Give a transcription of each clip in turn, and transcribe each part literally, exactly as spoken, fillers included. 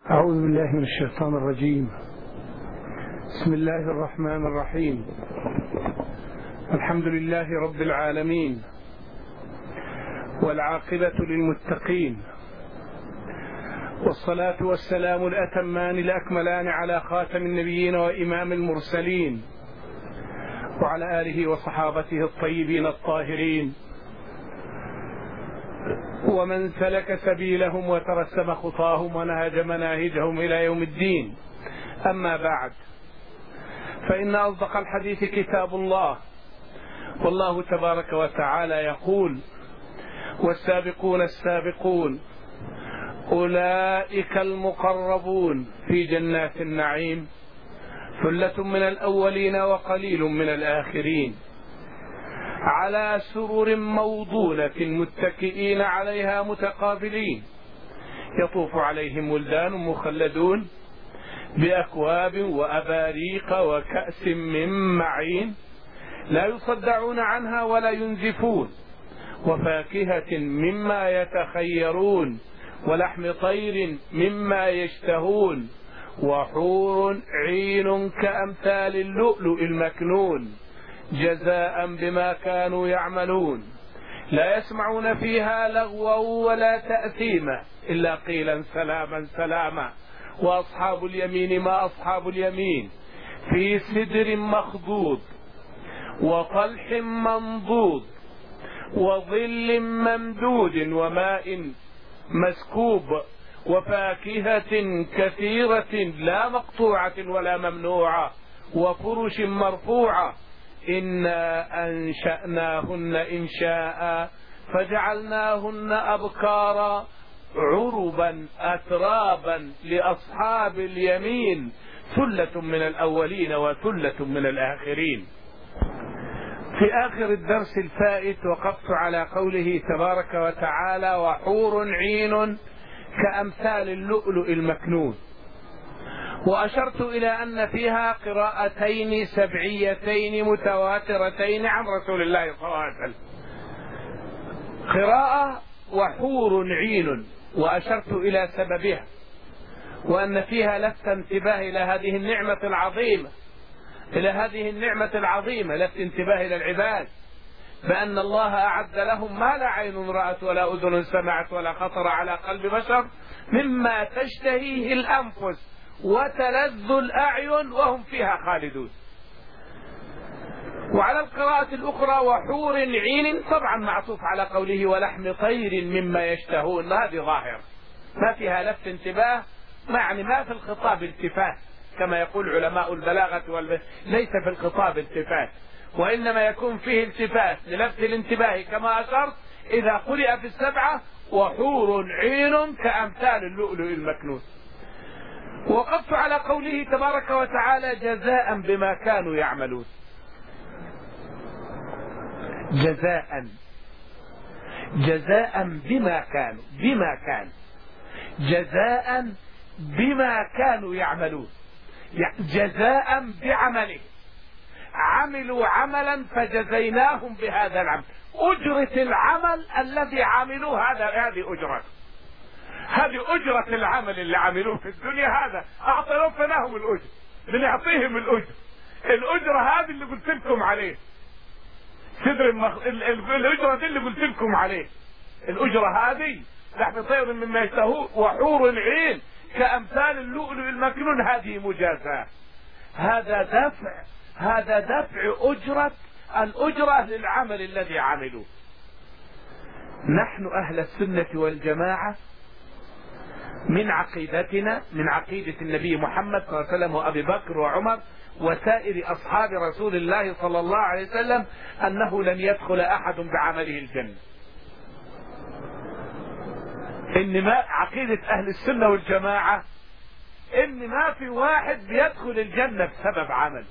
أعوذ بالله من الشيطان الرجيم. بسم الله الرحمن الرحيم. الحمد لله رب العالمين، والعاقبة للمتقين، والصلاة والسلام الأتمان الأكملان على خاتم النبيين وإمام المرسلين، وعلى آله وصحابته الطيبين الطاهرين، ومن سلك سبيلهم وترسم خطاهم ونهج مناهجهم إلى يوم الدين. أما بعد، فإن أصدق الحديث كتاب الله، والله تبارك وتعالى يقول: والسابقون السابقون أولئك المقربون في جنات النعيم ثلة من الأولين وقليل من الآخرين، على سرر موضونة متكئين عليها متقابلين، يطوف عليهم ولدان مخلدون بأكواب وأباريق وكأس من معين لا يصدعون عنها ولا ينزفون، وفاكهة مما يتخيرون، ولحم طير مما يشتهون، وحور عين كأمثال اللؤلؤ المكنون جزاء بما كانوا يعملون، لا يسمعون فيها لغوا ولا تأثيما إلا قيلا سلاما سلاما. وأصحاب اليمين ما أصحاب اليمين، في سدر مخضود وطلح منضود وظل ممدود وماء مسكوب وفاكهة كثيرة لا مقطوعة ولا ممنوعة وفرش مرفوعة. إنا أنشأناهن إنشاء فجعلناهن أبكارا عربا أترابا لأصحاب اليمين ثلة من الأولين وثلة من الآخرين. في آخر الدرس الفائت وقفت على قوله تبارك وتعالى: وحور عين كأمثال اللؤلؤ المكنون، وأشرت إلى أن فيها قراءتين سبعيتين متواترتين عن رسول الله صلى الله عليه وسلم. قراءة وحور عين، وأشرت إلى سببها، وأن فيها لفت انتباه إلى هذه النعمة العظيمة إلى هذه النعمة العظيمة لفت انتباه إلى العباد بأن الله أعد لهم ما لا عين رأت ولا أذن سمعت ولا خطر على قلب بشر مما تشتهيه الأنفس وتلذ الأعين وهم فيها خالدون. وعلى القراءة الأخرى وحور عين طبعا معطوف على قوله ولحم طير مما يشتهون، هذه ظاهرة ما فيها لفت انتباه، يعني ما في الخطاب التفات كما يقول علماء البلاغة والب... ليس في الخطاب التفات، وإنما يكون فيه التفات للفت الانتباه كما أشرت إذا قرئ في السبعة وحور عين كأمثال اللؤلؤ المكنون. وقفت على قوله تبارك وتعالى: جزاء بما كانوا يعملون. جزاء جزاء بما كانوا بما كان جزاء بما كانوا يعملون، جزاء بعمله، عملوا عملا فجزيناهم بهذا العمل، أجرة العمل الذي عملوه هذا هذه أجرة هذه أجرة العمل اللي عملوه في الدنيا، هذا أعطيناهم فناهم الأجر، بنعطيهم الأجر. الأجرة هذه اللي قلت لكم عليه، صدر المخ... الأجرة دي اللي قلت لكم عليه، الأجرة هذه لحم طير مما يشتهون وحور عين كأمثال اللؤلؤ المكنون، هذه مجازاة، هذا دفع هذا دفع أجرة الأجرة للعمل الذي عملوه. نحن أهل السنة والجماعة من عقيدتنا من عقيدة النبي محمد صلى الله عليه وسلم وأبي بكر وعمر وسائر أصحاب رسول الله صلى الله عليه وسلم أنه لن يدخل أحد بعمله الجنة. إن ما عقيدة أهل السنة والجماعة إن ما في واحد بيدخل الجنة بسبب عمل،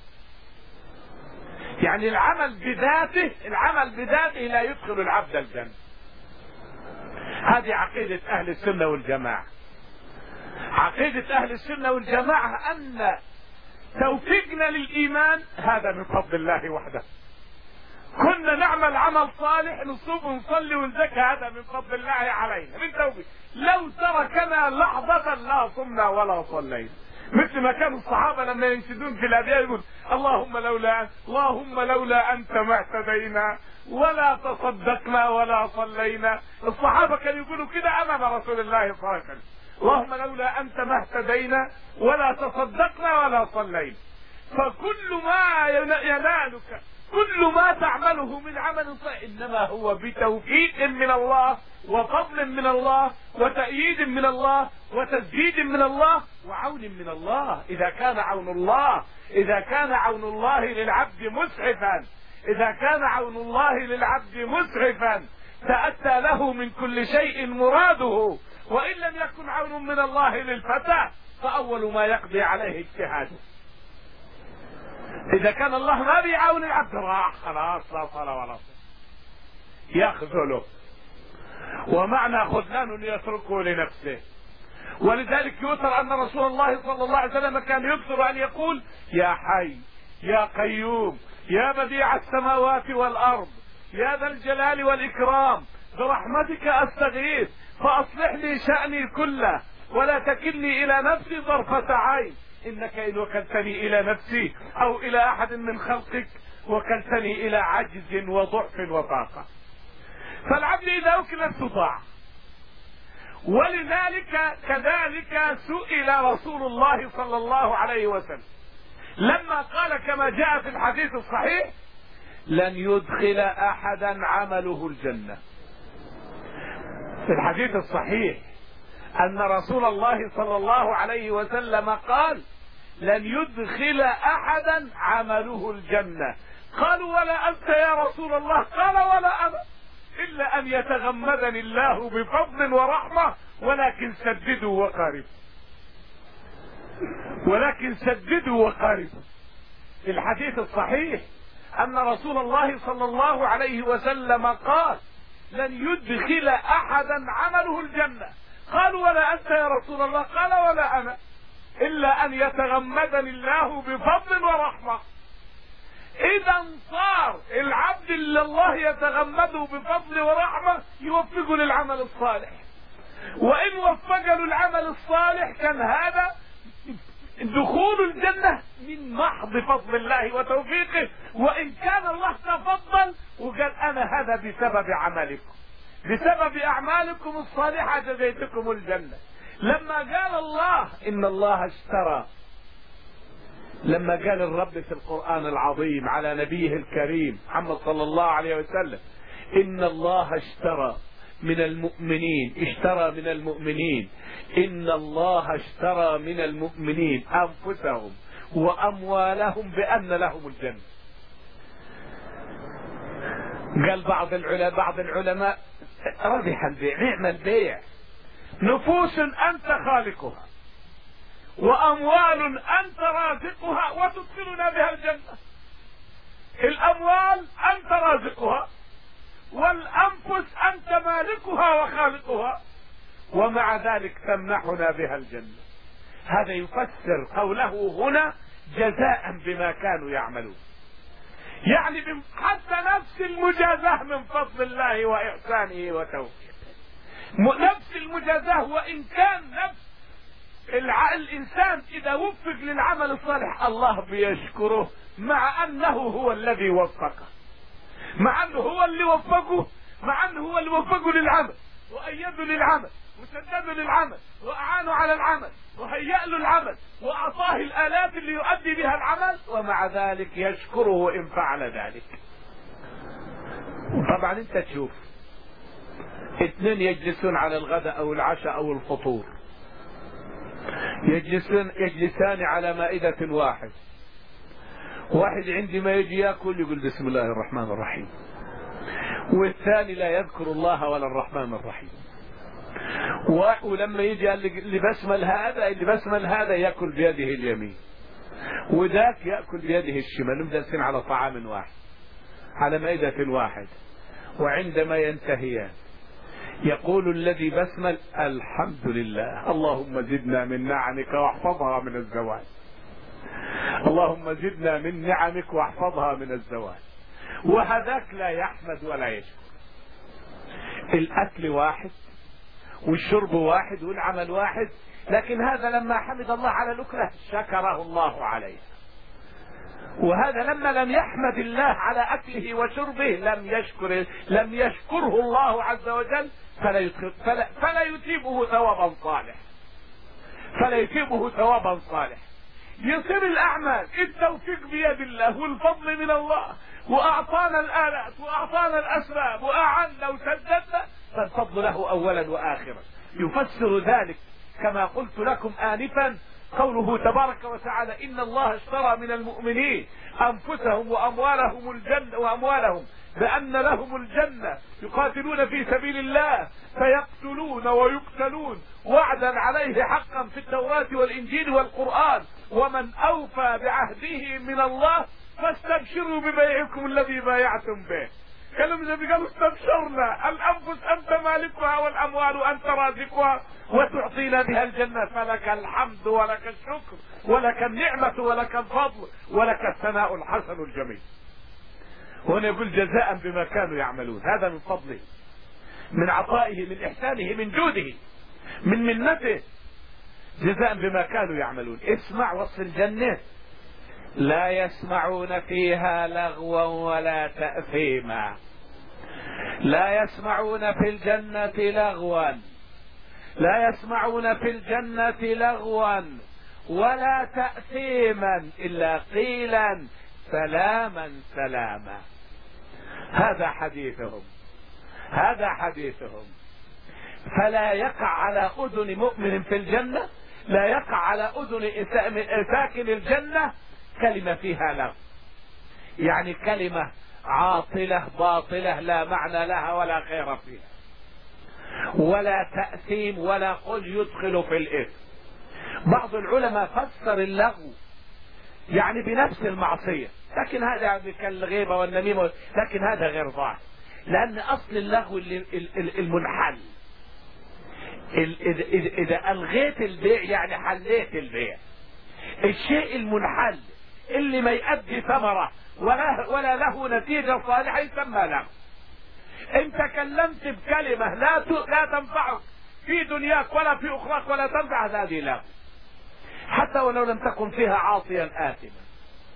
يعني العمل بذاته العمل بذاته لا يدخل العبد الجنة. هذه عقيدة أهل السنة والجماعة. عقيدة أهل السنة والجماعة أن توفيقنا للإيمان هذا من فضل الله وحده، كنا نعمل عمل صالح نصوم ونصلي ونزكي، هذا من فضل الله علينا من توبه. لو تركنا لحظة لا صمنا ولا صلينا، مثل ما كانوا الصحابة لما ينشدون في الأبيات يقول اللهم لولا اللهم لولا أنت ما اهتدينا ولا تصدقنا ولا صلينا. الصحابة كانوا يقولوا كده أمام رسول الله صلى الله عليه وسلم، اللهم لولا أنت ما اهتدينا ولا تصدقنا ولا صلينا. فكل ما ينالك، كل ما تعمله من عمل صالح إنما هو بتوفيق من الله وفضل من الله وتأييد من الله وتسديد من الله وعون من الله. إذا كان عون الله إذا كان عون الله للعبد مسعفا إذا كان عون الله للعبد مسعفا تأتى له من كل شيء مراده. وإن لم يكن عون من الله للفتى فأول ما يقضي عليه اجتهاده. إذا كان الله ما بيعاون العبد راح خلاص لا صلاة ولا صلاة يخذله. ومعنى خذلان يتركه لنفسه. ولذلك يؤثر أن رسول الله صلى الله عليه وسلم كان يكثر أن يقول يا حي يا قيوم يا بديع السماوات والأرض يا ذا الجلال والإكرام برحمتك أستغيث فأصلح لي شأني كله ولا تكلني إلى نفسي طرفة عين إنك إن وكلتني إلى نفسي أو إلى أحد من خلقك وكلتني إلى عجز وضعف وطاقة. فالعبد إذا وكل استطاع. ولذلك كذلك سئل رسول الله صلى الله عليه وسلم لما قال كما جاء في الحديث الصحيح لن يدخل أحدا عمله الجنة. في الحديث الصحيح أن رسول الله صلى الله عليه وسلم قال لن يدخل أحدا عمله الجنة. قالوا ولا أنت يا رسول الله؟ قال ولا أنا إلا أن يتغمدني الله بفضل ورحمة ولكن سددوا وقاربوا ولكن سددوا وقاربوا. في الحديث الصحيح أن رسول الله صلى الله عليه وسلم قال لن يدخل أحدا عمله الجنة. قالوا ولا أنت يا رسول الله؟ قال ولا أنا إلا أن يتغمدني الله بفضل ورحمة. إذا صار العبد اللي الله يتغمده بفضل ورحمة يوفقه للعمل الصالح، وإن وفق له العمل الصالح كان هذا دخول الجنة من محض فضل الله وتوفيقه، وإن كان الله تفضل وقال أنا هذا بسبب عملكم بسبب أعمالكم الصالحة جزيتكم الجنة. لما قال الله إن الله اشترى، لما قال الرب في القرآن العظيم على نبيه الكريم محمد صلى الله عليه وسلم إن الله اشترى من المؤمنين اشترى من المؤمنين إن الله اشترى من المؤمنين أنفسهم وأموالهم بأن لهم الجنة. قال بعض العلماء بعض العلماء ربح البيع، نعم البيع، نفوس أنت خالقها وأموال أنت رازقها وتدخلنا بها الجنة. الأموال أنت رازقها والأنفس أنت مالكها وخالقها ومع ذلك تمنحنا بها الجنة. هذا يفسر قوله هنا جزاء بما كانوا يعملون، يعني حتى نفس المجازاة من فضل الله وإحسانه وتوفيقه، نفس المجازاة. وإن كان نفس الإنسان إذا وفق للعمل الصالح الله بيشكره مع أنه هو الذي وفقه، مع أنه هو اللي وفقه مع أنه هو اللي وفقه للعمل وأيده للعمل وسدده للعمل وأعانه على العمل وهيأ له العمل وأعطاه الآلات اللي يؤدي بها العمل، ومع ذلك يشكره إن فعل ذلك. طبعا أنت تشوف اثنين يجلسون على الغداء أو العشاء أو الفطور، يجلسون يجلسان على مائدة واحد، واحد عندما يجي يأكل يقول بسم الله الرحمن الرحيم، والثاني لا يذكر الله ولا الرحمن الرحيم. ولما يجي اللي بسمل هذا اللي بسمل هذا يأكل بيده اليمين وذاك يأكل بيده الشمال، مجلسين على طعام واحد على مائدة واحد. وعندما ينتهيان يقول الذي بسمل الحمد لله اللهم زدنا من نعمك واحفظها من الزوال، اللهم زدنا من نعمك واحفظها من الزوال. وهذاك لا يحمد ولا يشكر. الأكل واحد والشرب واحد والعمل واحد، لكن هذا لما حمد الله على الأكلة شكره الله عليها، وهذا لما لم يحمد الله على أكله وشربه لم يشكر لم يشكره الله عز وجل، فلا يدخل فلا, فلا يثيبه ثوابا صالح فلا يثيبه ثوابا صالح. يصير الأعمال التوفيق بيد الله والفضل من الله، وأعطانا الآلات وأعطانا الأسباب وأعنا وسددنا، فالفضل له أولا وآخرا. يفسر ذلك كما قلت لكم آنفا قوله تبارك وتعالى: إن الله اشترى من المؤمنين أنفسهم وأموالهم الجنة وأموالهم بأن لهم الجنة يقاتلون في سبيل الله فيقتلون ويقتلون وعدا عليه حقا في التوراة والإنجيل والقرآن، ومن أوفى بعهده من الله فاستبشروا ببيعكم الذي بايعتم به. كلام النبي قالوا: استبشرنا، الأنفس أنت مالكها والأموال أنت رازقها وتعطينا بها الجنة، فلك الحمد ولك الشكر ولك النعمة ولك الفضل ولك الثناء الحسن الجميل. هنا يقول: جزاء بما كانوا يعملون. هذا من فضله، من عطائه، من إحسانه، من جوده، من منته. جزاء بما كانوا يعملون. اسمع وصف الجنة: لا يسمعون فيها لغوا ولا تأثيما. لا يسمعون في الجنة لغوا لا يسمعون في الجنة لغوا ولا تأثيما إلا قيلا سلاما سلاما. هذا حديثهم هذا حديثهم فلا يقع على أذن مؤمن في الجنة، لا يقع على أذن ساكن الجنة كلمة فيها لغو، يعني كلمة عاطلة باطلة لا معنى لها ولا خير فيها، ولا تأثيم ولا قل يدخل في الإثم. بعض العلماء فسر اللغو يعني بنفس المعصية، لكن هذا كالغيبة والنميمة، لكن هذا غير ظاهر، لأن أصل اللغو المنحل. إذا ألغيت البيع يعني حليت البيع. الشيء المنحل اللي ما يؤدي ثمرة ولا ولا له نتيجة صالحة يسمى لغو. إن تكلمت بكلمة لا لا تنفعك في دنياك ولا في أخراك ولا تنفع، هذه لغو، حتى ولو لم تكن فيها عاصيا آثما.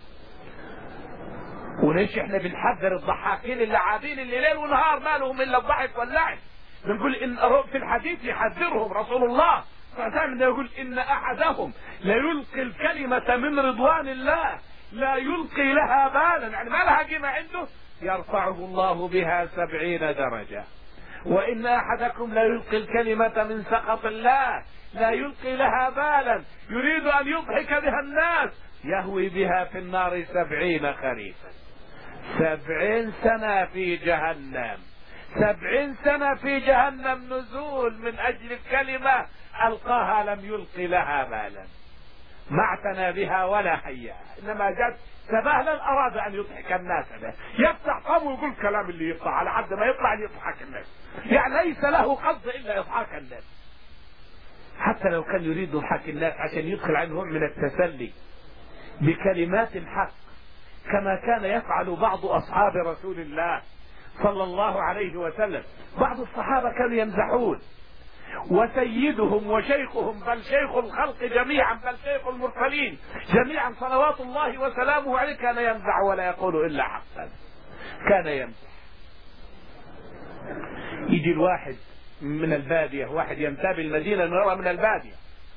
وليش احنا بنحذر الضحاكين اللعابين اللي ليل ونهار ما لهم الا الضحك واللعب؟ بنقول ان في الحديث يحذرهم رسول الله فدائما يقول: ان احدهم لا يلقي الكلمة من رضوان الله لا يلقي لها بالا، يعني ما لها قيمة عنده، يرفعه الله بها سبعين درجة. وان احدكم لا يلقي الكلمة من سخط الله لا يلقي لها بالا يريد ان يضحك بها الناس يهوي بها في النار سبعين خريفا. سبعين سنة في جهنم، سبعين سنة في جهنم نزول من أجل الكلمة ألقاها لم يلقي لها بالا، ما اعتنى بها ولا حياها، إنما جاءت سبهلا أراد أن يضحك الناس به، يفتح فمه ويقول كلام اللي يطلع على حد ما يطلع يضحك الناس، يعني ليس له قصد إلا إضحاك الناس، حتى لو كان يريد يضحك الناس عشان يدخل عنهم من التسلي بكلمات حق، كما كان يفعل بعض أصحاب رسول الله صلى الله عليه وسلم. بعض الصحابة كانوا يمزحون، وسيدهم وشيخهم بل شيخ الخلق جميعا بل شيخ المرسلين جميعا صلوات الله وسلامه عليه كان يمزح ولا يقول إلا حقا، كان يمزح. يجي الواحد من البادية، واحد ينتابي المدينة نرى من البادية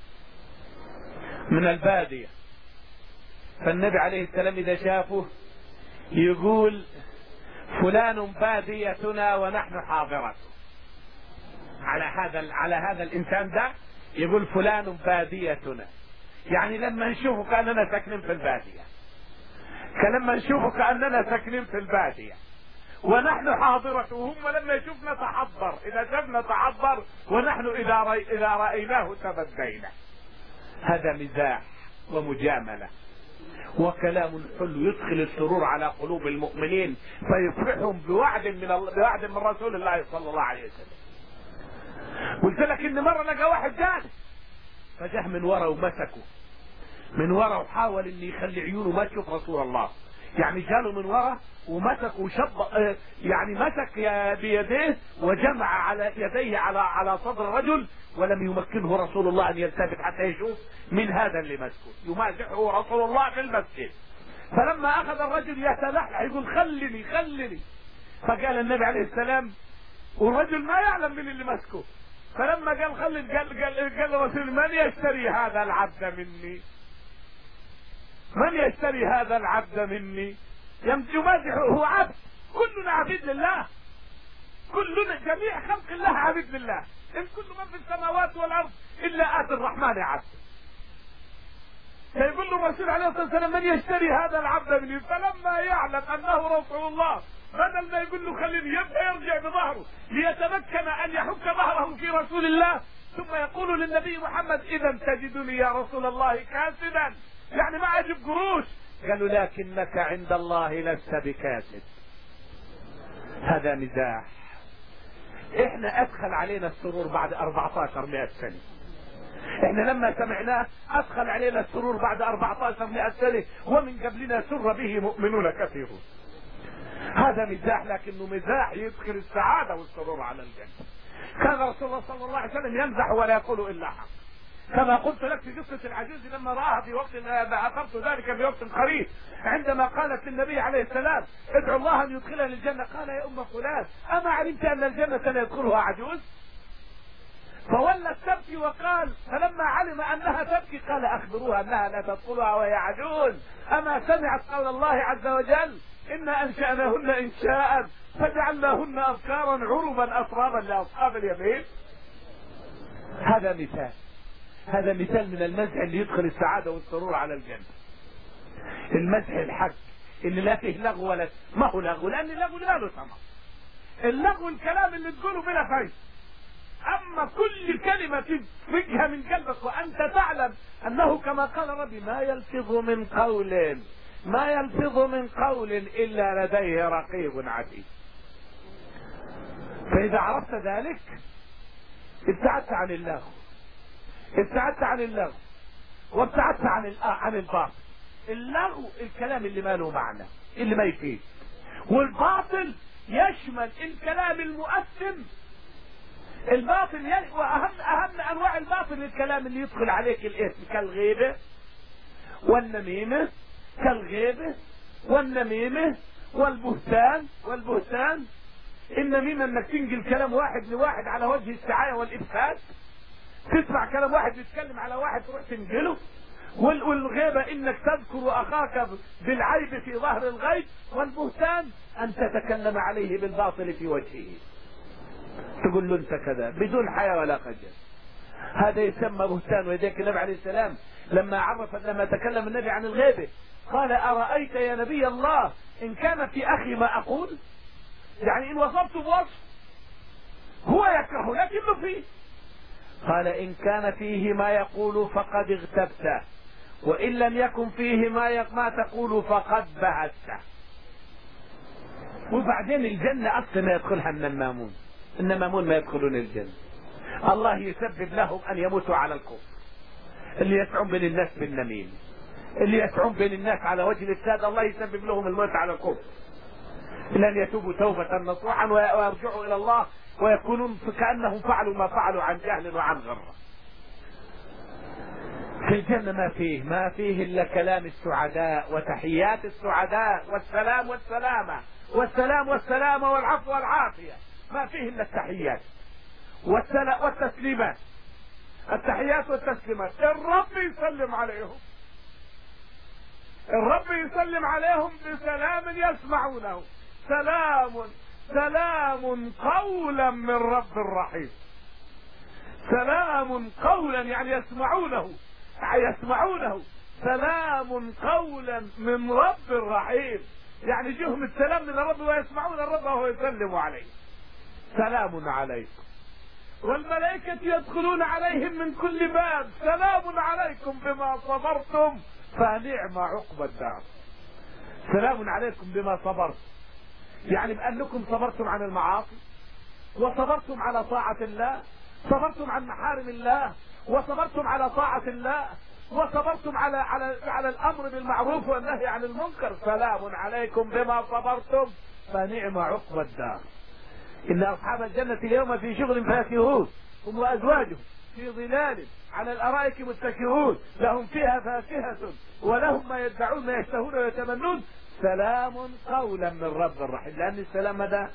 من البادية فالنبي عليه السلام إذا شافه يقول: فلان باديتنا ونحن حاضرة. على هذا على هذا الإنسان ده يقول: فلان باديتنا، يعني لما نشوفه كأننا ساكنين في البادية، كلما نشوفه كأننا ساكنين في البادية ونحن حاضرة، وهم لما يشوفنا تحضر، إذا شفنا تحضر، ونحن إذا رأي إذا رأيناه تبدينا. هذا مزاح ومجاملة وكلام حلو يدخل السرور على قلوب المؤمنين فيفرحهم بوعد من الله، بوعد من رسول الله صلى الله عليه وسلم. قلت لك ان مره لقى واحد جالس فجاه من ورا ومسكه من ورا وحاول ان يخلي عيونه ما تشوف رسول الله، يعني جاله من ورا ومسك وشب يعني مسك بيديه وجمع على يديه على على صدر الرجل، ولم يمكنه رسول الله ان يلتفت حتى يشوف من هذا اللي مسكه، يمازحه رسول الله في المسجد. فلما اخذ الرجل يتلحلح يقول خلني خلني، فقال النبي عليه السلام والرجل ما يعلم من اللي مسكه، فلما قال خلني قال قال قال الرسول من يشتري هذا العبد مني؟ من يشتري هذا العبد مني؟ يمازحه، هو عبد، كلنا عبيد لله، كلنا جميع خلق الله عبيد لله، إن كل من في السماوات والأرض إلا آتي الرحمن عبد. فيقول له الرسول عليه الصلاة والسلام من يشتري هذا العبد مني؟ فلما يعلم أنه رسول الله بدل ما يقول له خليني يبقى يرجع بظهره ليتمكن أن يحك ظهره في رسول الله، ثم يقول للنبي محمد إذا تجدني يا رسول الله كاسدا، يعني ما أجيب قروش. قالوا لكنك عند الله لست بكاسد. هذا مزاح. احنا ادخل علينا السرور بعد أربعة عشر مئة سنة، احنا لما سمعناه ادخل علينا السرور بعد أربعة عشر مئة سنة، ومن قبلنا سر به مؤمنون كثيرون. هذا مزاح، لكنه مزاح يدخل السعادة والسرور على الجنة. كان رسول الله صلى الله عليه وسلم يمزح ولا يقول الا حق، كما قلت لك في قصة العجوز لما رآها في وقت ذكرت ذلك في وقت قريب، عندما قالت للنبي عليه السلام ادعو الله ان يدخلها للجنة، قال يا ام فلان اما علمت ان الجنة لا يدخلها عجوز؟ فولت تبكي وقال فلما علم انها تبكي قال اخبروها انها لا تدخلها وهي عجوز، اما سمعت قول الله عز وجل انا انشأناهن انشاء فجعلناهن ابكارا عربا اترابا لاصحاب اليمين. هذا مثال، هذا مثال من المزح اللي يدخل السعادة والسرور على الجنة. المزح الحق اللي لا فيه لغو ولا ما هو لغو، لان اللغو لا له ثمن. اللغو الكلام اللي تقوله بلا فايدة، اما كل كلمة تفجها من قلبك وانت تعلم انه كما قال ربي ما يلفظ من قول ما يلفظ من قول الا لديه رقيب عتيد. فاذا عرفت ذلك ابتعدت عن اللغو، ابتعدت عن اللغو وابتعدت عن عن الباطل. اللغو الكلام اللي ما له معنى، اللي ما يفيد، والباطل يشمل الكلام المؤثم. الباطل ي... واهم اهم انواع الباطل الكلام اللي يدخل عليك الاثم كالغيبه والنميمه، كالغيبه والنميمه والبهتان. والبهتان النميمه انك تنقل كلام واحد لواحد على وجه السعايه والافساد، تسمع كلام واحد يتكلم على واحد تروح تنقله. والغيبة انك تذكر اخاك بالعيب في ظهر الغيب. والبهتان ان تتكلم عليه بالباطل في وجهه، تقول له انت كذا بدون حياة ولا خجل. هذا يسمى بهتان. ويديك النبي عليه السلام لما عرف لما تكلم النبي عن الغيبة قال أرأيت يا نبي الله إن كان في أخي ما أقول، يعني إن وصفته بوصف هو يكره لكنه فيه، قال إن كان فيه ما يقول فقد اغتبته، وإن لم يكن فيه ما ما تقول فقد بهته. وبعدين الجنة أصلا ما يدخلها النمامون، النمامون ما يدخلون الجنة. الله يسبب لهم أن يموتوا على الكفر، اللي يسعون بين الناس بالنميم، اللي يسعون بين الناس على وجه الإفساد، الله يسبب لهم الموت على الكفر، لن يتوبوا توبة نصوحا ويرجعوا إلى الله ويكونون كأنهم فعلوا ما فعلوا عن جهل وعن غرة. في الجنة ما فيه ما فيه إلا كلام السعداء وتحيات السعداء والسلام والسلامة والسلام والسلامة والعفو والعافية، ما فيه إلا التحيات والتسليمات. التحيات والتسليمات الرب يسلم عليهم، الرب يسلم عليهم بسلام يسمعونه، سلام سلام قولا من رب رحيم. سلام قولا يعني يسمعونه يسمعونه سلام قولا من رب رحيم، يعني جهم السلام من الرب ويسمعون الرب وهو يسلم عليه. سلام عليكم، والملائكة يدخلون عليهم من كل باب، سلام عليكم بما صبرتم فنعم عقبى الدار. سلام عليكم بما صبرتم، يعني بأنكم صبرتم عن المعاصي وصبرتم على طاعة الله، صبرتم عن محارم الله وصبرتم على طاعة الله، وصبرتم على على على الامر بالمعروف والنهي عن المنكر سلام عليكم بما صبرتم فنعم عقبى الدار. ان اصحاب الجنه اليوم في شغل فاكهون هم وازواجهم في ظلال على الارائك متكئون لهم فيها فاكهه ولهم ما يدعون ما يشتهون ويتمنون سلام قولا من رب رحيم. لان السلام ده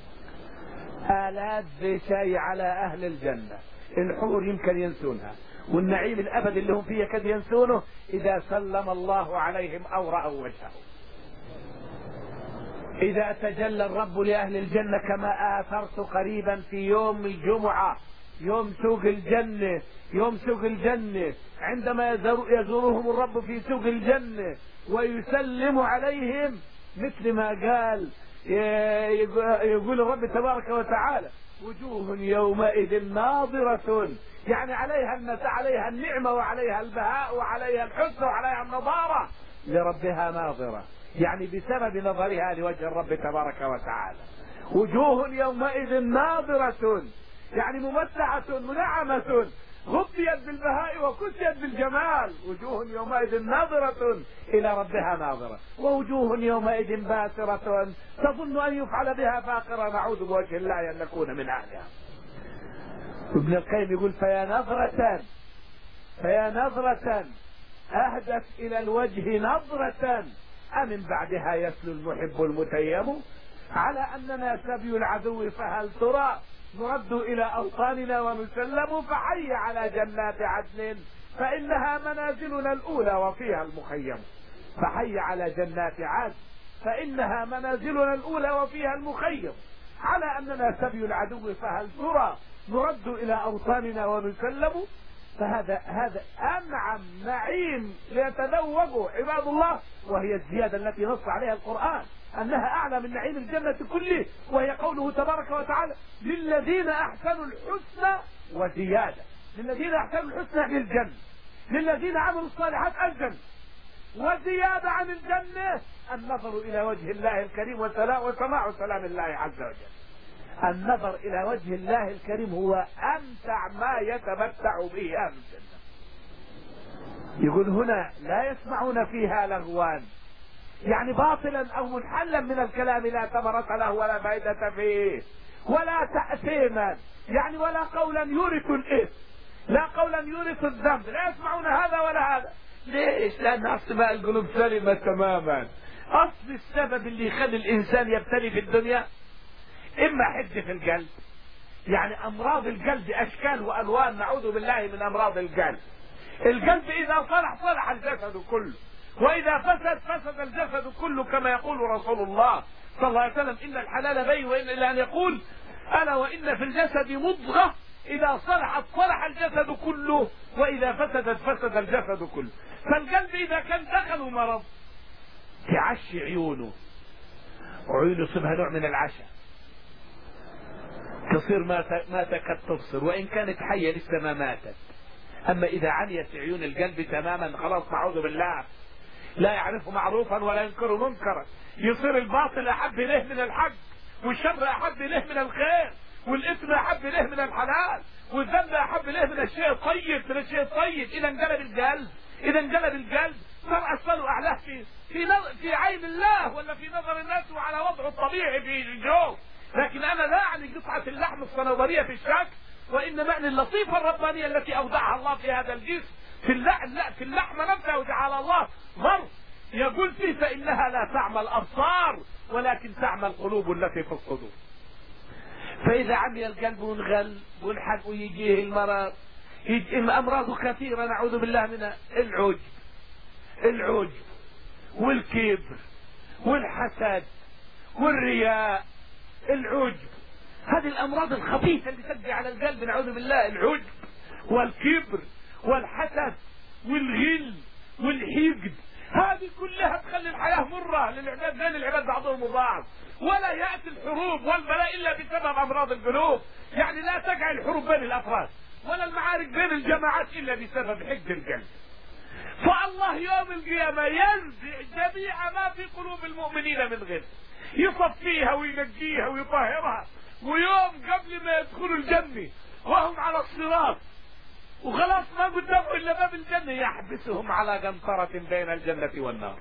آلات شيء على اهل الجنه. الحور يمكن ينسونها والنعيم الابد اللي هم فيه يكاد ينسونه اذا سلم الله عليهم او راوا وجهه. اذا تجلى الرب لاهل الجنه كما اثرت قريبا في يوم الجمعه يوم سوق الجنه يوم سوق الجنه عندما يزورهم الرب في سوق الجنه ويسلم عليهم مثل ما قال يقول الرب تبارك وتعالى وجوه يومئذ ناظرة يعني عليها المساء عليها النعمة وعليها البهاء وعليها الحسن وعليها النضارة لربها ناظرة يعني بسبب نظرها لوجه الرب تبارك وتعالى. وجوه يومئذ ناظرة يعني ممتعة منعمة غطيت بالبهاء وكسيت بالجمال. وجوه يومئذ ناظرة إلى ربها ناظرة ووجوه يومئذ باسرة تظن أن يفعل بها فاقرة نعوذ بوجه الله أن نكون من أهلها. ابن القيم يقول فيا نظرة فيا نظرة أهدت إلى الوجه نظرة أمن بعدها يسلو المحب المتيم على أننا سبي العدو فهل ترى نرد إلى أوطاننا ونسلم فحي على جنات عدن فإنها منازلنا الأولى وفيها المخيم. فحي على جنات عدن فإنها منازلنا الأولى وفيها المخيم على أننا سبي العدو فهل ترى نرد إلى أوطاننا ونسلم. فهذا هذا أنعم نعيم ليتذوقه عباد الله وهي الزيادة التي نص عليها القرآن أنها أعلى من نعيم الجنة كله وهي قوله تبارك وتعالى للذين أحسنوا الحسنى وزيادة. للذين أحسنوا الحسنى للجنة للذين عملوا الصالحات الجنة وزيادة عن الجنة النظر إلى وجه الله الكريم وسماع سلام الله عز وجل. النظر إلى وجه الله الكريم هو أمتع ما يتمتع به أهل الجنة. يقول هنا لا يسمعون فيها لغوا يعني باطلا أو منحلا من الكلام لا ثمرة له ولا فائدة فيه ولا تأثيما يعني ولا قولا يورث الإثم لا قولا يورث الذنب. لا يسمعون هذا ولا هذا. ليش؟ لأن أصبع القلوب سلمة تماما. أصل السبب اللي يخلي الإنسان يبتلي في الدنيا إما حد في القلب يعني أمراض القلب أشكال وألوان نعوذ بالله من أمراض القلب. القلب إذا صلح صلح الجسد كله وإذا فسد فسد الجسد كله كما يقول رسول الله صلى الله عليه وسلم إن الحلال بين وإن إلا أن يقول ألا وإن في الجسد مضغة إذا صلحت صلح الجسد كله وإذا فسدت فسد الجسد كله. فالقلب إذا كان دخل مرض تعشي عيونه وعيونه يصيبها نوع من العشاء تصير ما ما تكاد تبصر وإن كانت حية لسه ما ماتت. أما إذا عنيت عيون القلب تماما خلاص نعوذ بالله لا يعرف معروفا ولا ينكر منكرا يصير الباطل أحب إليه من الحق والشر أحب إليه من الخير والإثم أحب إليه من الحلال والذنب أحب إليه من الشيء الطيب من الشيء الطيب. إذا انقلب القلب إذا انقلب القلب صار أسفل أعلاه في في في عين الله ولا في نظر الناس وعلى وضعه الطبيعي في الجو. لكن أنا لا أعني قطعة اللحم الصنوبرية في الشك وإنما أعني اللطيفة الربانية التي أودعها الله في هذا الجسم في اللحم لا في اللحم نفسه وجعل الله ظرف يقول فيه فإنها لا تعمى الأبصار ولكن تعمى القلوب التي في الصدور. فإذا عمي القلب وانغل والحق ويجيه المرض أمراض كثيرة نعوذ بالله منها العجب العجب والكبر والحسد والرياء. العجب هذه الأمراض الخبيثة اللي تجي على القلب نعوذ بالله. العجب والكبر والحسد والغل والحقد هذه كلها تخلي الحياة مرة للعباد بين العباد بعضهم وبعض ولا يأتي الحروب والبلاء إلا بسبب أمراض القلوب. يعني لا تقع الحروب بين الأفراد ولا المعارك بين الجماعات إلا بسبب حقد القلب. فالله يوم القيامة ينزع جميع ما في قلوب المؤمنين من غل يصفيها وينجيها ويطهرها. ويوم قبل ما يدخلوا الجنة وهم على الصراط وخلاص ما قدامه إلا باب الجنة، يحبسهم على قنطرة بين الجنة والنار.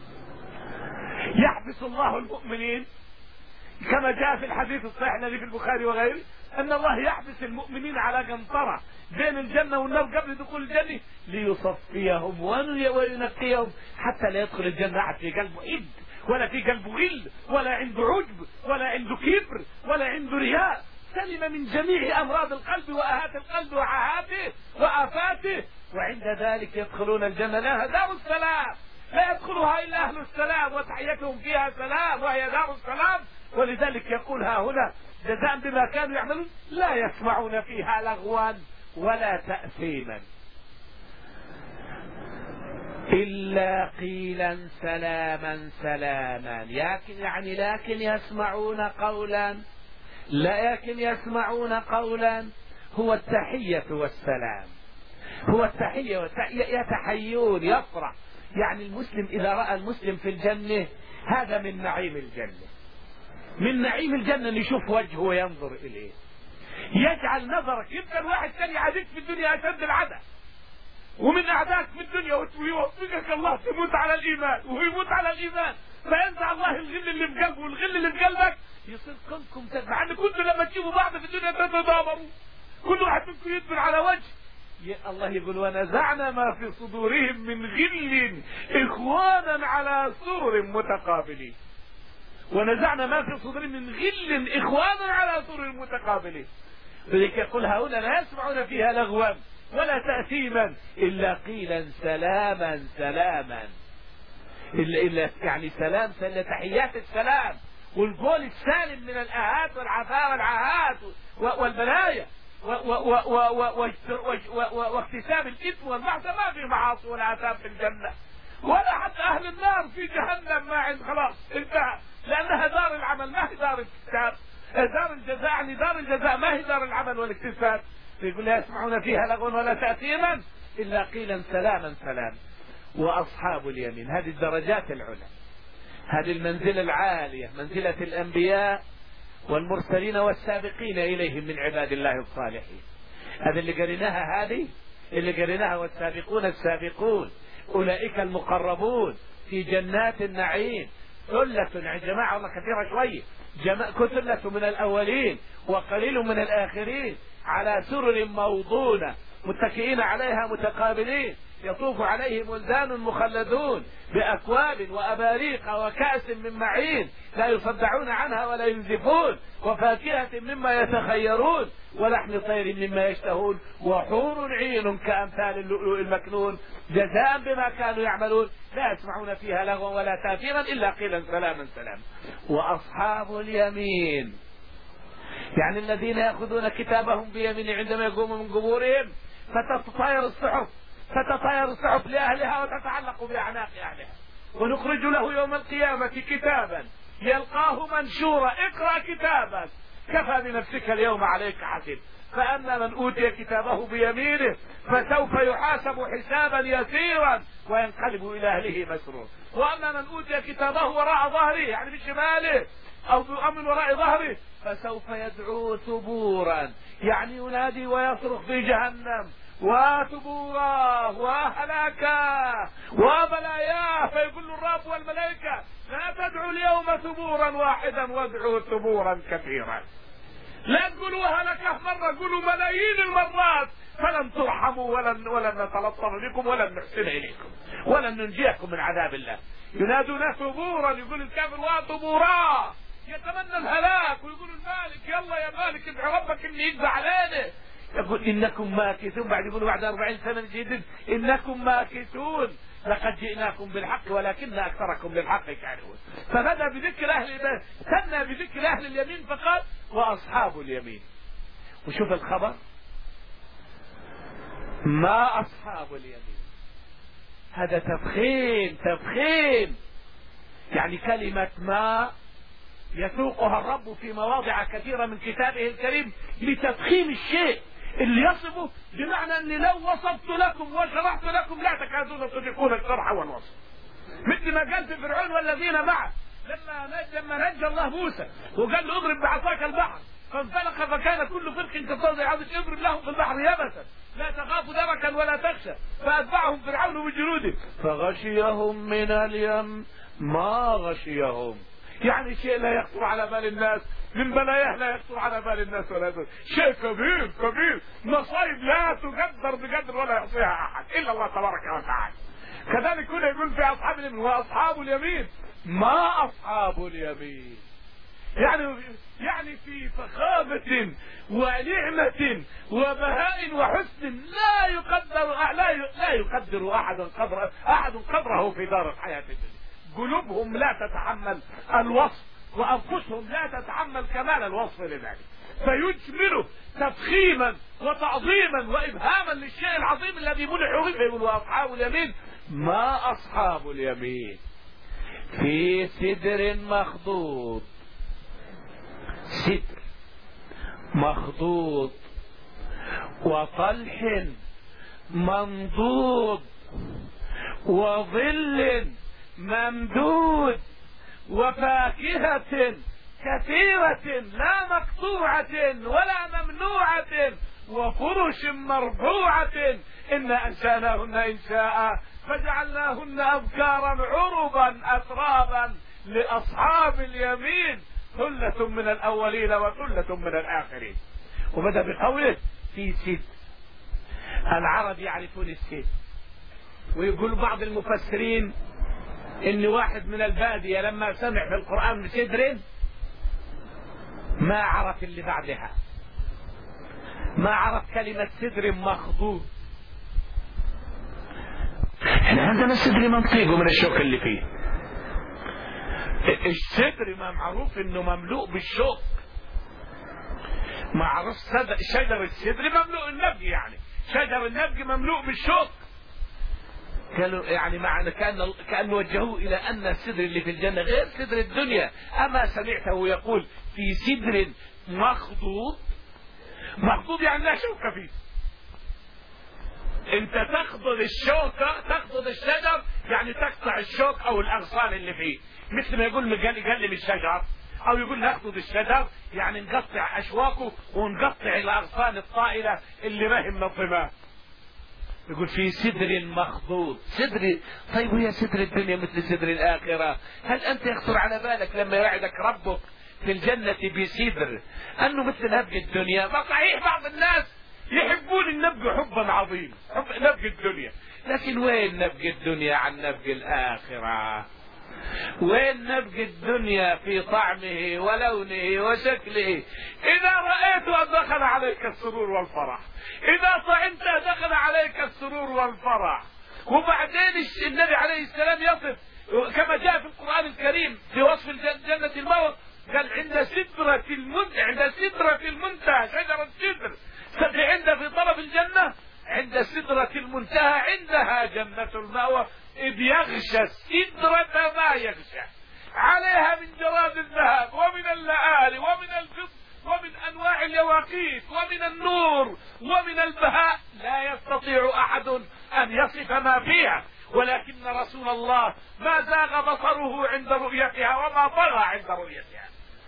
يحبس الله المؤمنين كما جاء في الحديث الصحيح الذي في البخاري وغيره أن الله يحبس المؤمنين على قنطرة بين الجنة والنار قبل دخول الجنة ليصفيهم وينقيهم حتى لا يدخل الجنة أحد في قلبه إد ولا في قلبه غل ولا عنده عجب ولا عنده كبر ولا عنده رياء، سلم من جميع أمراض القلب وآهات القلب وعاهاته وآفاته، وعند ذلك يدخلون الجنة لها دار السلام لا يدخلها إلا أهل السلام وتحيتهم فيها سلام وهي دار السلام. ولذلك يقول ها هنا جزاء بما كانوا يعملون لا يسمعون فيها لغوا ولا تأثيما إلا قيلا سلاما سلاما. لكن يعني لكن يسمعون قولا لكن يسمعون قولا هو التحية والسلام، هو التحية يتحيون يفرح. يعني المسلم إذا رأى المسلم في الجنة هذا من نعيم الجنة، من نعيم الجنة أن يشوف وجهه وينظر إليه، يجعل نظرك. يمكن واحد كان يعاديك في الدنيا أشد العداء ومن أعداءك في الدنيا ويوفقك الله تموت على الإيمان وهو يموت على الإيمان، فينزع الله الغل اللي في قلبه والغل اللي في قلبك يصير كلكم تدفع أن كنتم لما تجيبوا بعض في الدنيا تتدابروا كل واحد منكم يدبر على وجه. الله يقول ونزعنا ما في صدورهم من غل إخوانا على سرر متقابلين، ونزعنا ما في صدورهم من غل إخوانا على سرر متقابلين. فلذلك يقول هؤلاء لا يسمعون فيها لغوا ولا تأثيما إلا قيلا سلاما سلاما، إلا, إلا يعني سلام إلا تحيات السلام والقول السالم من الآهات والعفاء والعاهات والبلايا واكتساب الإثم والمعصية. ما في معاصي ولا عذاب في الجنة، ولا حتى أهل النار في جهنم ما عند خلاص انتهى، لأنها دار العمل ما هي دار الاكتساب، دار الجزاء يعني دار الجزاء ما هي دار العمل والاكتساب. يقول لا يسمعون فيها لغوا ولا تأثيما إلا قيلا سلاما سلام. وأصحاب اليمين هذه الدرجات العلى، هذه المنزلة العالية، منزلة الأنبياء والمرسلين والسابقين إليهم من عباد الله الصالحين. هذا اللي قريناها، هذه اللي قريناها والسابقون السابقون أولئك المقربون في جنات النعيم. ثلة يا جماعة والله كثيرة شوية، كثلة من الأولين وقليل من الآخرين على سرر موضونة متكئين عليها متقابلين، يطوف عليهم ولدان مخلدون بأكواب وأباريق وكأس من معين لا يصدعون عنها ولا ينزفون، وفاكهة مما يتخيرون ولحم طير مما يشتهون، وحور عين كأمثال اللؤلؤ المكنون جزاء بما كانوا يعملون لا يسمعون فيها لغوا ولا تأثيما إلا قيلا سلاما سلاما. وأصحاب اليمين يعني الذين يأخذون كتابهم بيمين عندما يقوموا من قبورهم فتتطاير الصحف فتطاير الصحف لأهلها وتتعلق بأعناق أهلها، ونخرج له يوم القيامة كتابا يلقاه منشورا اقرأ كتابك كفى بنفسك اليوم عليك حسيب. فأما من أوتي كتابه بيمينه فسوف يحاسب حسابا يسيرا وينقلب إلى أهله مسرور، وأما من أوتي كتابه وراء ظهره يعني بشماله أو من وراء ظهره فسوف يدعو ثبورا يعني ينادي ويصرخ في جهنم وثبورا وهلاكا وبلايا، فيقول الرب والملائكة لا تدعوا اليوم ثبورا واحدا وادعوا ثبورا كثيرا. لا تقولوا هلكه مرة، قولوا ملايين المرات فلن ترحموا ولن ولن نتلطف بكم ولن نحسن إليكم ولن ننجيكم من عذاب الله. ينادون ثبورا، يقول الكافر وثبورا يتمنى الهلاك، ويقول المالك يلا يا مالك ادعو ربك اني يقضى علينا، يقول انكم ماكثون، بعد يقولوا بعد أربعين سنة جديد انكم ماكثون لقد جئناكم بالحق ولكن اكثركم للحق كارهون. فبدا بذكر اهل ثنى بذكر اهل اليمين فقال واصحاب اليمين. وشوف الخبر ما اصحاب اليمين، هذا تفخيم تفخيم، يعني كلمة ما يسوقها الرب في مواضع كثيرة من كتابه الكريم لتفخيم الشيء اللي يصفه، بمعنى أني لو وصفت لكم وشرحت لكم لا تكادون تطيقون الشرح والوصف. مثل ما قال في فرعون والذين معه لما لما نجى الله موسى وقال له اضرب بعصاك البحر فانفلق فكان كل فرق كالطود العظيم اضرب لهم في البحر يبسا لا تخاف دركا ولا تخشى فأتبعهم فرعون بجنوده فغشيهم من اليم ما غشيهم. يعني شيء لا يخطر على بال الناس من بلاياه لا يخطر على بال الناس ولا يخطر. شيء كبير كبير مصائب لا تقدر بقدر ولا يحصيها أحد إلا الله تبارك وتعالى. كذلك هنا يقول في أصحاب اليمين وأصحاب اليمين ما أصحاب اليمين. يعني يعني في فخامة ونعمة وبهاء وحسن لا يقدر لا لا يقدر أحد قدر أحد قدره في دار الحياة الدنيا. قلوبهم لا تتحمل الوصف وأنفسهم لا تتحمل كمال الوصف لذلك فيجمله تفخيما وتعظيما وإبهاما للشيء العظيم الذي منحوا به. وأصحاب اليمين ما أصحاب اليمين في سدر مخضود. سدر مخضود وطلح منضود وظل ممدود وفاكهة كثيرة لا مقطوعة ولا ممنوعة وفرش مرفوعة إنا أنشأناهن إنشاء فجعلناهن أبكارا عربا أترابا لأصحاب اليمين ثلة من الأولين وثلة من الآخرين. وبدأ بقوله في سد. العرب يعرفون السد. ويقول بعض المفسرين إن واحد من البادية لما سمع في القرآن بسدر ما عرف اللي بعدها، ما عرف كلمة سدر مخضود. احنا عندنا السدر منطيقه من الشوك اللي فيه. السدر ما معروف انه مملوء بالشوك، معروف شجر السدر مملوء النبج، يعني شجر النبج مملوء بالشوك. قالوا يعني معنى كأن كأن وجهوه إلى أن السدر اللي في الجنة غير سدر الدنيا. أما سمعته يقول في سدر مخضود؟ مخضود يعني لا شوك فيه. أنت تخضد الشوكة، تخضد الشجر يعني تقطع الشوك أو الأغصان اللي فيه، مثل ما يقول مقلم الشجر، أو يقول نخضد الشجر يعني نقطع أشواكه ونقطع الأغصان الطائلة اللي ما هي منظمة. يقول في سدر مخضود. سدر طيب وهي سدر الدنيا مثل سدر الآخرة؟ هل أنت يخطر على بالك لما يوعدك ربك في الجنة بسدر أنه مثل نبج الدنيا؟ ما صحيح بعض الناس يحبون النبج حبا عظيما، حب نبج الدنيا، لكن وين نبج الدنيا عن نبج الآخرة؟ وين نبج الدنيا في طعمه ولونه وشكله؟ إذا رأيت دخل عليك السرور والفرح، إذا طعمت دخل عليك السرور والفرح. وبعدين النبي عليه السلام يصف كما جاء في القرآن الكريم في وصف جنة الموت، قال عند سدرة المنتهى، عند سدرة المنتهى شجرة سدر عند في طرف الجنة، عند سدرة المنتهى عندها جنة المأوى إذ يغشى السدرة ما يغشى عليها من جراد الذهب ومن اللآلئ ومن الفضة ومن أنواع اليواقيت ومن النور ومن البهاء لا يستطيع أحد أن يصف ما فيها، ولكن رسول الله ما زاغ بصره عند رؤيتها وما طغى عند رؤيتها.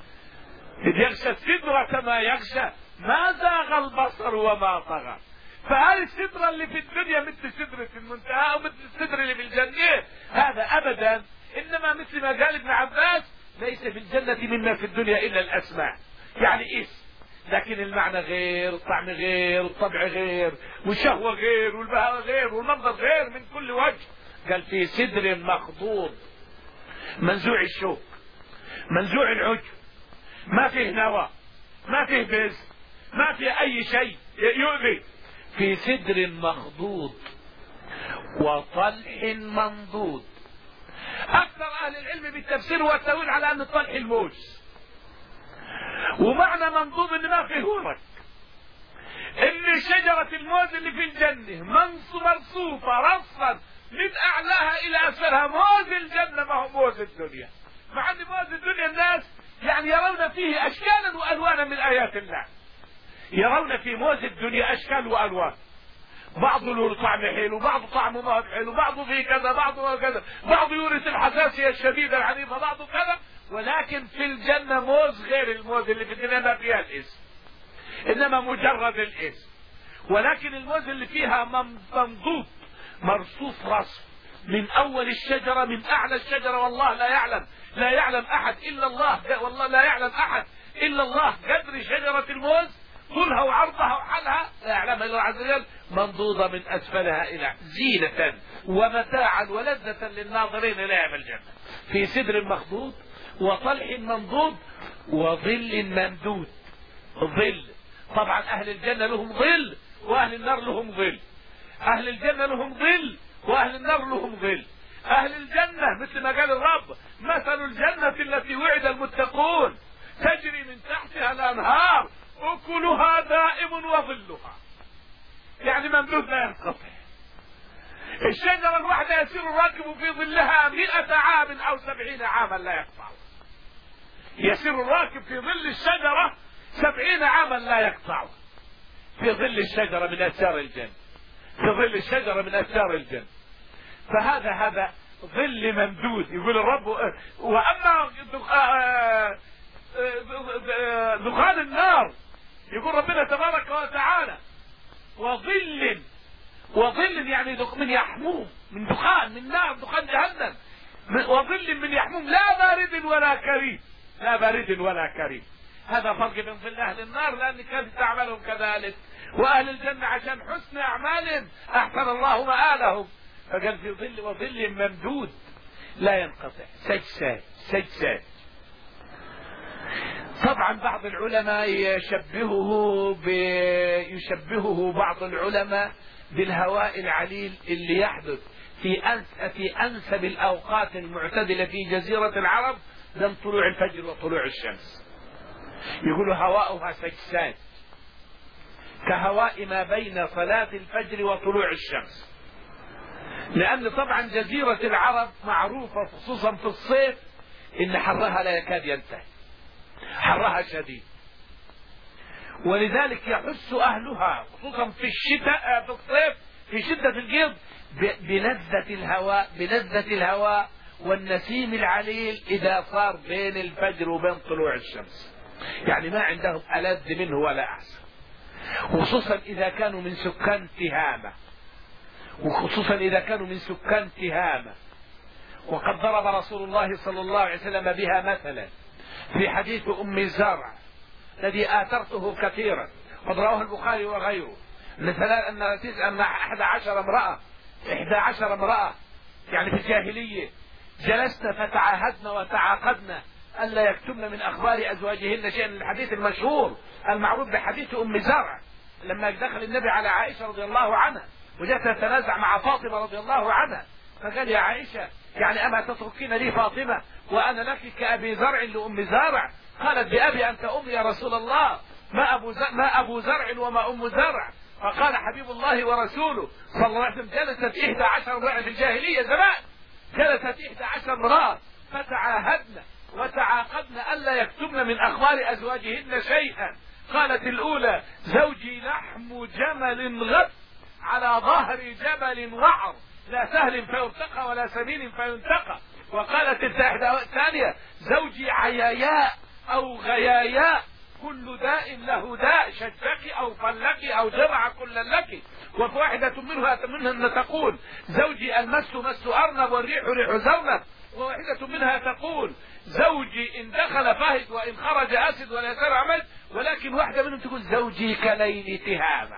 إذ يغشى السدرة ما يغشى ما زاغ البصر وما طغى. فهذه السدرة اللي في الدنيا مثل سدرة المنتهى أو مثل السدر اللي في الجنة؟ هذا أبدا، إنما مثل ما قال ابن عباس ليس في الجنة مما في الدنيا إلا الأسماء، يعني اسم، لكن المعنى غير، الطعم غير، الطبع غير، والشهوة غير، والبهاء غير، والمنظر غير من كل وجه. قال في سدر مخضود منزوع الشوك منزوع العجب، ما فيه نوى، ما فيه بز، ما فيه أي شيء يؤذي. في سدر مخضود وطلح منضود. أكثر أهل العلم بالتفسير والتأويل على أن الطلح الموز، ومعنى منضود إن ما فيه ورق، إن شجرة الموز اللي في الجنة مرصوفة رصا من أعلاها إلى أسفلها. موز الجنة ما هو موز الدنيا، مع أن موز الدنيا الناس يعني يرون فيه أشكالا وألوانا من آيات الله، يرون في موز الدنيا أشكال وألوان، بعض له طعم حلو، بعض طعمه ما حلو، بعضه فيه كذا، بعضه كذا، بعضه يورث الحساسية الشديدة العنيفة، بعضه كذا. ولكن في الجنة موز غير الموز اللي في الدنيا ما فيها الاسم. إنما مجرد الاسم. ولكن الموز اللي فيها ممضوط مرصوف رصف من أول الشجرة من أعلى الشجرة، والله لا يعلم لا يعلم أحد إلا الله، والله لا يعلم أحد إلا الله قدر شجرة الموز طولها وعرضها وحالها، لا يعلمها إلا الله عز وجل، منضودة من أسفلها إلى زينة ومتاعا ولذة للناظرين إلى يوم الجنة، في سدر مخضود وطلح منضود وظل ممدود. ظل طبعا أهل الجنة لهم ظل وأهل النار لهم ظل. أهل الجنة لهم ظل وأهل النار لهم ظل. أهل الجنة مثل ما قال الرب: مثل الجنة التي وعد المتقون تجري من تحتها الأنهار أكلها دائم وظلها، يعني ممدود لا ينقطع. الشجرة الواحدة يسير الراكب في ظلها مئة عام أو سبعين عاما لا يقطع. يسير الراكب في ظل الشجرة سبعين عاما لا يقطع، في ظل الشجرة من أشجار الجنة، في ظل الشجرة من أشجار الجنة. فهذا هذا ظل ممدود. يقول الرب: وأما دخان النار، يقول ربنا تبارك وتعالى: وظل وظل يعني من يحموم، من دخان، من نار، دخان جهنم، وظل من يحموم لا بارد ولا كريم، لا بارد ولا كريم. هذا فرق بين ظل أهل النار لأن كانت أعمالهم كذلك، وأهل الجنة عشان حسن أعمالهم أحسن الله مآلهم. فقال في ظل وظل ممدود لا ينقطع، سجسات سجسات. طبعا بعض العلماء يشبهه ب... يشبهه بعض العلماء بالهواء العليل اللي يحدث في أنس... في أنسب الأوقات المعتدلة في جزيرة العرب بين طلوع الفجر وطلوع الشمس. يقولوا هواؤها سجسات كهواء ما بين صلاة الفجر وطلوع الشمس، لأن طبعا جزيرة العرب معروفة خصوصا في الصيف إن حرها لا يكاد ينتهي، حرها شديد، ولذلك يحس أهلها خصوصا في الشتاء في الصيف في شدة الجيض بلذة الهواء بلذة الهواء والنسيم العليل إذا صار بين الفجر وبين طلوع الشمس، يعني ما عندهم ألذ منه ولا أحسن، خصوصا إذا كانوا من سكان تهامة، وخصوصا إذا كانوا من سكان تهامة. وقد ضرب رسول الله صلى الله عليه وسلم بها مثلا في حديث أم الزرع الذي آثرته كثيرا، قد رواه البخاري وغيره، مثلا أن أن أحد عشر امرأة إحدى عشر امرأة يعني في الجاهلية جلسنا فتعاهدنا وتعاقدنا ألا يكتمن من أخبار أزواجهن شيئا، الحديث المشهور المعروف بحديث أم زرع لما دخل النبي على عائشة رضي الله عنها وجاءت تتنازع مع فاطمة رضي الله عنها، فقال: يا عائشة يعني أما تتركين لي فاطمة وأنا لك كأبي زرع لأم زرع؟ قالت: بأبي أنت أمي يا رسول الله، ما أبو زرع, ما أبو زرع وما أم زرع. فقال حبيب الله ورسوله صلى الله عليه وسلم: جلست إحدى عشر امرأة في الجاهلية زمان، جلست إحدى عشر امرأة فتعاهدنا وتعاقدنا ألا يكتمن من أخبار أزواجهن شيئا. قالت الأولى: زوجي لحم جمل غث على ظهر جبل وعر، لا سهل فيرتقى ولا سمين فينتقى. وقالت الثانية: زوجي عياياء أو غياياء، كل داء له داء، شجك أو فلك أو جرع كل لك. وواحدة منها منها تقول: زوجي المس مس أرنب والريح ريح زرنب. وواحدة منها تقول: زوجي إن دخل فهد وإن خرج أسد ولا يسار عمل. ولكن واحدة منهم تقول: زوجي كليل تهامة،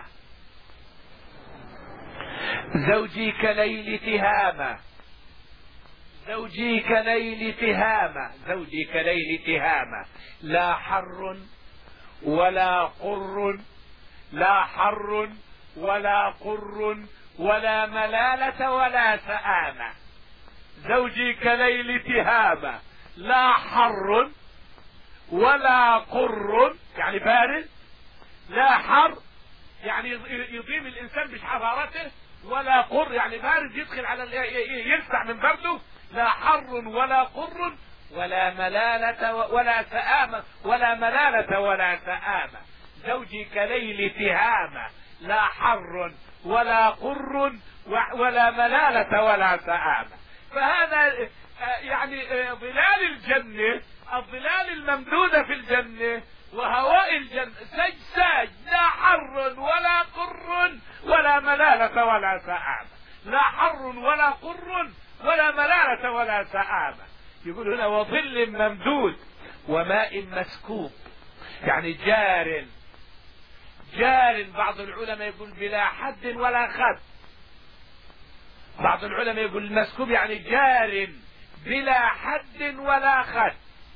زوجي كليل تهامة، زوجي كليل تهامة، زوجي كليل تهامة، لا حر ولا قر، لا حر ولا قر ولا ملالة ولا سآمة. زوجي كليل تهامة، لا حر ولا قر يعني بارد، لا حر يعني يضيم الإنسان بحرارته، ولا قر يعني بارد يدخل على يلسع من برده. لا حر ولا قر ولا ملالة ولا سآمة، ولا ملالة ولا سآمة. زوجي كليل تهامة، لا حر ولا قر ولا ملالة ولا سآمة. فهذا يعني ظلال الجنة، الظلال الممدودة في الجنة وهواء الجنة سجساج، لا حر ولا قر ولا ملالة ولا سآمة، لا حر ولا قر ولا ملالة ولا سآمة. يقول هنا وظل ممدود وماء مسكوب، يعني جار جار. بعض العلماء يقول بلا حد ولا خد، بعض العلماء يقول مسكوب يعني جار بلا حد ولا خد،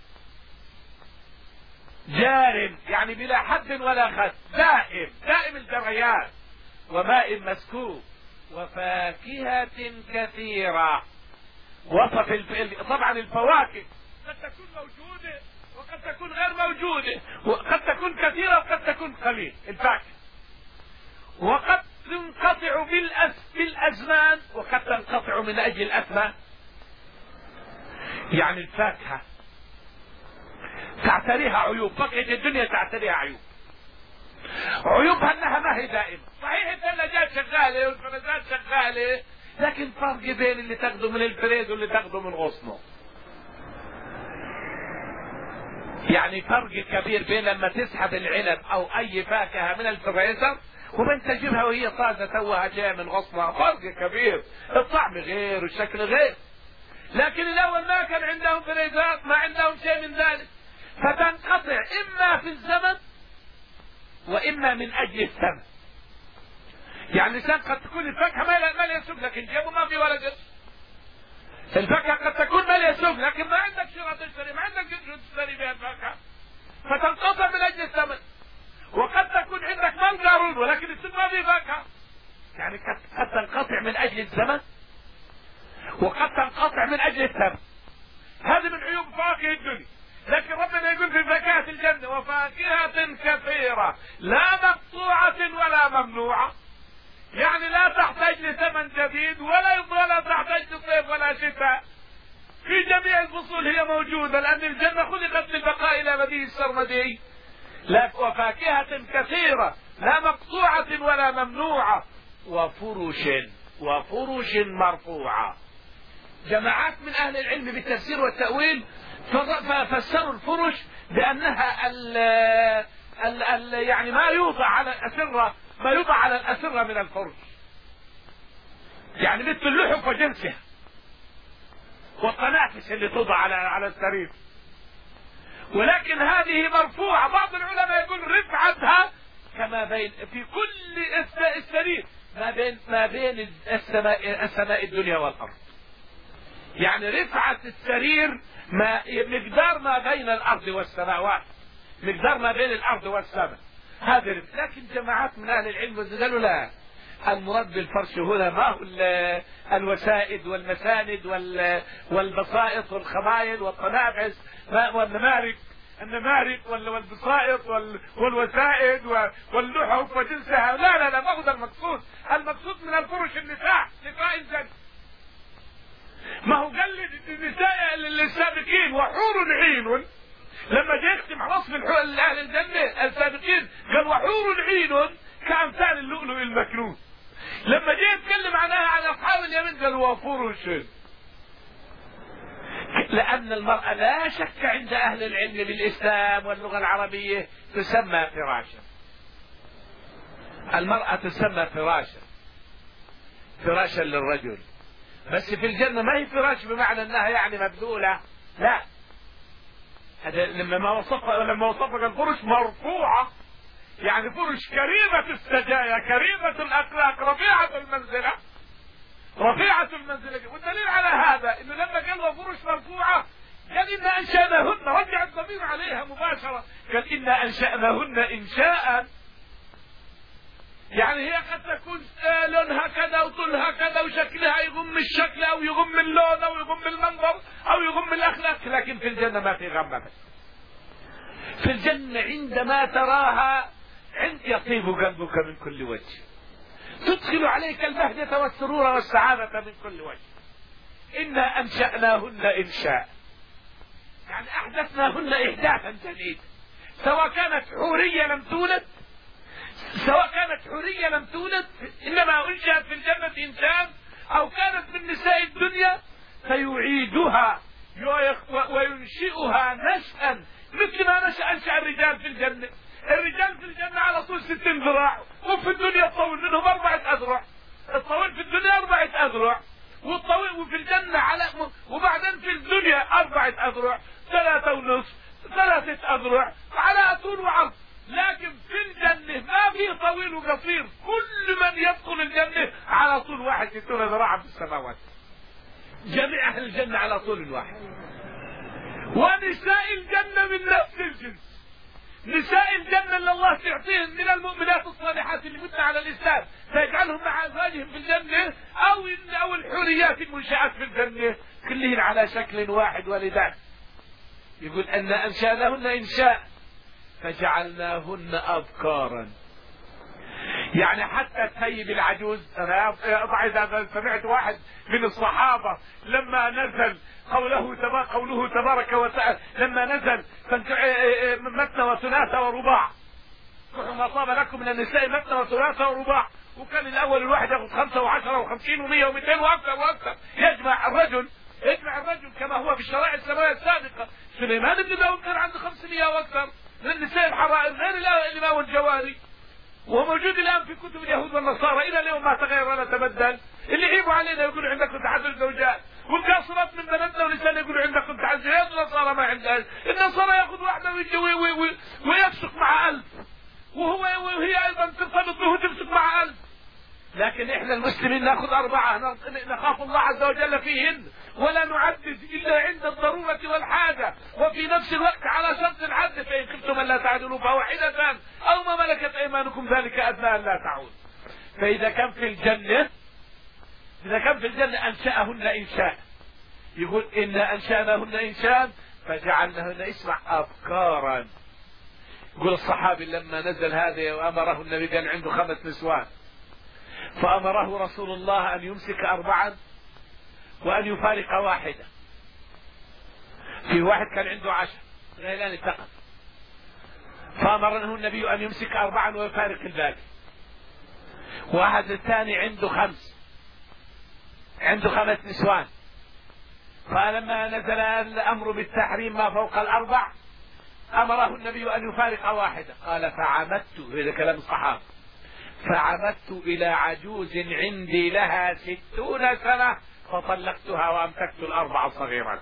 جار يعني بلا حد ولا خد، دائم دائم الجريان. وماء مسكوب وفاكهة كثيرة. وصف الف... طبعا الفواكه قد تكون موجودة وقد تكون غير موجودة، وقد تكون كثيرة وقد تكون قليل الفاكهة، وقد تنقطع بالأس... بالأزمان وقد تنقطع من أجل الأثمان. يعني الفاكهة تعتريها عيوب، فاكهة الدنيا تعتريها عيوب. عيوبها انها ما هي دائمة. صحيح الثلاجات شغالة والفريزات شغالة، لكن فرق بين اللي تاخده من الفريز واللي تاخده من غصنه. يعني فرق كبير بين لما تسحب العنب او اي فاكهة من الفريزر وبين تجيبها وهي طازة توها جاية من غصنها، فرق كبير، الطعم غير والشكل غير. لكن الاول ما كان عندهم فريزات، ما عندهم شيء من ذلك، فتنقطع اما في الزمن واما من اجل الثمن. يعني الانسان قد تكون الفاكهه ما لها سوق لكن جيبه ما في ولا قرش. الفاكهه قد تكون ما لها سوق لكن ما عندك شراء تشتري، ما عندك قرش تشتري بها الفاكهه، فتنقطع من اجل الثمن. وقد تكون عندك مال قارون ولكن السوق ما في فاكهه. يعني قد تنقطع من اجل الزمن وقد تنقطع من اجل الثمن. هذه من عيوب فواكه الدنيا. لكن ربنا يقول في فاكهة الجنة وفاكهة كثيرة لا مقطوعة ولا ممنوعة، يعني لا تحتاج لثمن جديد ولا ولا تحتاج لصيف ولا شتاء، في جميع الفصول هي موجودة، لأن الجنة خلقت للبقاء إلى مدى السرمدي. لا وفاكهة كثيرة لا مقطوعة ولا ممنوعة وفرش وفرش مرفوعة. جماعات من أهل العلم بالتفسير والتأويل ففسروا الفرش بأنها ال ال ال يعني ما يوضع على الأسرة، ما يوضع على الأسرة من الفرش، يعني مثل اللحف وجنسها والقنافس اللي توضع على على السرير. ولكن هذه مرفوعة. بعض العلماء يقول رفعتها كما بين في كل السرير ما بين ما بين السماء السماء الدنيا والأرض. يعني رفعة السرير ما مقدار ما بين الأرض والسماوات، مقدار ما بين الأرض والسماء، هذا. لكن جماعات من أهل العلم قالوا لا، المراد بالفرش هنا ما هو الوسائد والمساند والبسائط والخمايل والقنافس والنمارك النمارك والبسائط والوسائد واللحف وجنسها، لا لا لا، ما هو المقصود. المقصود من الفرش النساء، نساء الجنة. ما هو قال للنساء السابقين وحور عين، لما جاء يختم على وصف اهل الجنه السابقين قال وحور عين كامثال اللؤلؤ المكنون. لما جاء يتكلم عنها عن اصحاب اليمين قال وفرش، لان المراه لا شك عند اهل العلم بالاسلام واللغه العربيه تسمى فراشا. المراه تسمى فراشا، فراشا للرجل. بس في الجنة ما هي فراش بمعنى انها يعني مبذولة، لا. هذا لما وصف لما وصف الفرش مرفوعة، يعني فرش كريمة السجايا، كريمة الاخلاق، رفيعة المنزلة، رفيعة المنزلة. والدليل على هذا انه لما قال وفرش مرفوعة قال إنا أنشأناهن، رجع الضمير عليها مباشرة، قال إنا أنشأناهن إنشاء. يعني هي قد تكون لونها كذا وطولها كذا وشكلها يغم الشكل او يغم اللون او يغم المنظر او يغم الاخلاق، لكن في الجنة ما في غمة. في الجنة عندما تراها عند يطيب قلبك من كل وجه، تدخل عليك البهجة والسرور والسعادة من كل وجه. إنا أنشأناهن إنشاء، يعني أحدثناهن إحداثا جديدا، سواء كانت حورية لم تولد سواء كانت حورية لم تولد إنما أنشأت في الجنة إنسان، أو كانت من نساء الدنيا فيعيدها وينشئها نشأا مثل ما نشأ أنشأ الرجال في الجنة. الرجال في الجنة على طول ستين ذراع، وفي الدنيا الطويل منهم أربعة أذرع. الطويل في الدنيا أربعة أذرع، والطويل وفي الجنة على وبعدين في الدنيا أربعة أذرع، ثلاثة ونصف، ثلاثة أذرع على طول وعرض. لكن في الجنة ما في طويل وقصير، كل من يدخل الجنة على طول واحد ستون ذراعا في السماوات. جميع أهل الجنة على طول واحد. ونساء الجنة من نفس الجنس. نساء الجنة اللي الله تعطيهم من المؤمنات الصالحات اللي متن على الإسلام فيجعلهم مع أزواجهم في الجنة، أو أو الحوريات المنشآت في الجنة كلهن على شكل واحد ولدان. يقول أن أنشأناهن إنشاء فجعلناهن أبكارا. يعني حتى الثيب العجوز. أنا إذا سمعت واحد من الصحابة لما نزل قوله تبارك قوله تبارك وتعالى لما نزل مثنى وثلاث ورباع، ما طاب لكم من النساء مثنى وثلاث ورباع، وكان الأول الواحد يأخذ خمسة وعشرة وخمسين ومية ومئتين وأكثر وأكثر. يجمع الرجل يجمع الرجل كما هو في الشرائع السماوية السابقة. سليمان بن داود كان عنده خمسمائة وأكثر من النساء الحرائر غير الإمام والجواري، وموجود الآن في كتب اليهود والنصارى إلى اليوم ما تغير ولا تبدل. اللي يعيبوا علينا يقولوا عندكم تعدد زوجات، والقاصرات من بناتنا ونسائنا يقولوا عندكم تعدد زوجات. النصارى ما عندها، النصارى ياخذ واحدة ويفسق مع ألف، وهو وهي أيضا ترتبط به وتمسك مع ألف. لكن إحنا المسلمين نأخذ أربعة، نخاف الله عز وجل فيهن ولا نعدد إلا عند الضرورة والحاجة، وفي نفس الوقت على شرط العدل. فإن خفتم ألا تعدلوا فواحدة أو ما ملكت أيمانكم ذلك أدنى أن لا تعود. فإذا كان في الجنة إذا كان في الجنة أنشأهن إنشاء. يقول إنا أنشأناهن إنشاء فجعلناهن اسمع أبكارا. يقول الصحابي لما نزل هذا وأمره النبي كان عنده خمس نسوان، فأمره رسول الله أن يمسك أربعا وأن يفارق واحدة. في واحد كان عنده عشر غيلان فقط، فأمره النبي أن يمسك أربعا ويفارق الباقي. واحد الثاني عنده خمس عنده خمس نسوان، فلما نزل الأمر بالتحريم ما فوق الأربع أمره النبي أن يفارق واحدة. قال فعمدت، هذا كلام الصحابة، فعمدت إلى عجوز عندي لها ستون سنة فطلقتها وأمسكت الأربع صغيرا.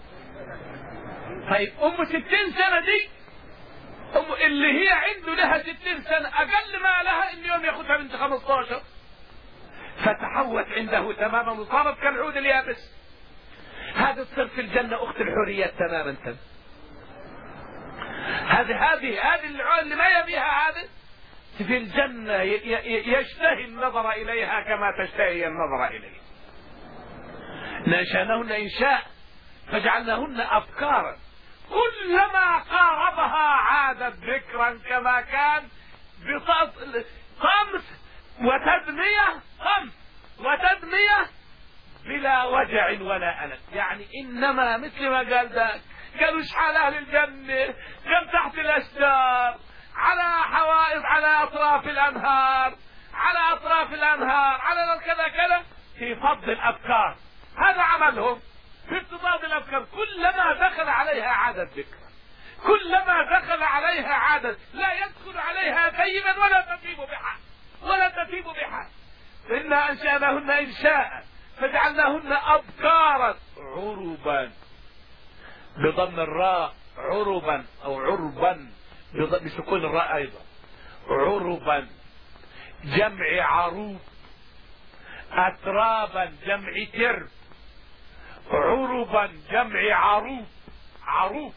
طيب أم ستين سنة دي أم اللي هي عنده لها ستين سنة أقل ما لها إن يوم يأخذها بنت خمسة عشر، فتحوت عنده تماما وصارت كالعود اليابس. هذا تصير في الجنة أخت الحوريات تماما. هذه هذه هذه اللي ما يبيها هذه في الجنة يشتهي النظر إليها كما تشتهي النظر إليه. نشأناهن إنشاء فجعلناهن أبكارا، كلما قاربها عادت ذكرا كما كان بطمس وتدمية طمس وتدمية بلا وجع ولا ألم. يعني إنما مثل ما قال ذاك، قالوا شحال أهل الجنة كم تحت الأشجار على حوائط على أطراف الأنهار على أطراف الأنهار على كذا كذا في فضل الأبكار. هذا عملهم في افتضاد الأبكار. كلما دخل عليها عادت ذكر، كلما دخل عليها عادت، لا يدخل عليها ثيبا ولا تثيب بحال ولا تثيب بحال. إنا أنشأناهن إنشاء فجعلناهن أبكارا عربا بضم الراء، عربا أو عربا بسكون الراء أيضا، عربا جمع عروب، أترابا جمع ترب، عربا جمع عروب عروب،